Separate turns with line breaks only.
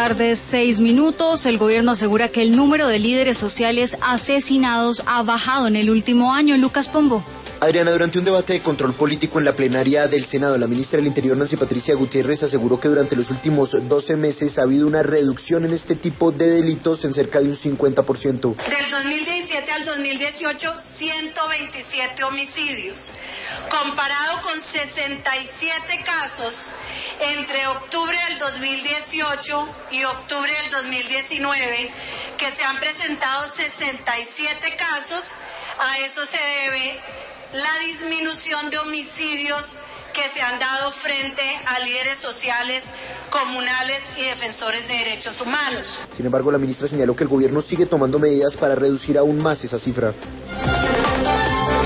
tarde, 6 minutos. El gobierno asegura que el número de líderes sociales asesinados ha bajado en el último año. Lucas Pombo.
Adriana, durante un debate de control político en la plenaria del Senado, la ministra del Interior, Nancy Patricia Gutiérrez, aseguró que durante los últimos 12 meses ha habido una reducción en este tipo de delitos en cerca de un 50%.
Del 2017 al 2018, 127 homicidios, comparado con 67 casos entre octubre del 2018 y octubre del 2019, que se han presentado 67 casos. A eso se debe la disminución de homicidios que se han dado frente a líderes sociales, comunales y defensores de derechos humanos.
Sin embargo, la ministra señaló que el gobierno sigue tomando medidas para reducir aún más esa cifra.